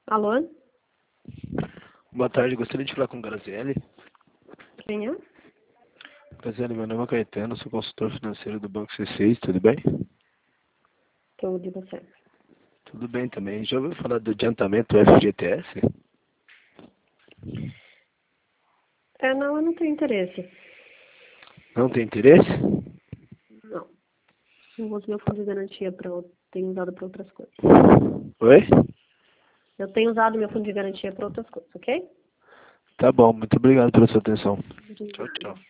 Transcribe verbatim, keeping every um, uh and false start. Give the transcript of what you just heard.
Alô? Boa tarde, gostaria de falar com o Graziele. Quem é? Graziele, meu nome é Caetano, sou consultor financeiro do Banco C seis, tudo bem? Tudo de você. Tudo bem também. Já ouviu falar do adiantamento F G T S? É, não, eu não tenho interesse. Não tem interesse? Não. Eu uso meu fundo de garantia para tenho usado para outras coisas. Oi? Eu tenho usado meu fundo de garantia para outras coisas, ok? Tá bom, muito obrigado pela sua atenção. Tchau, Obrigada. tchau.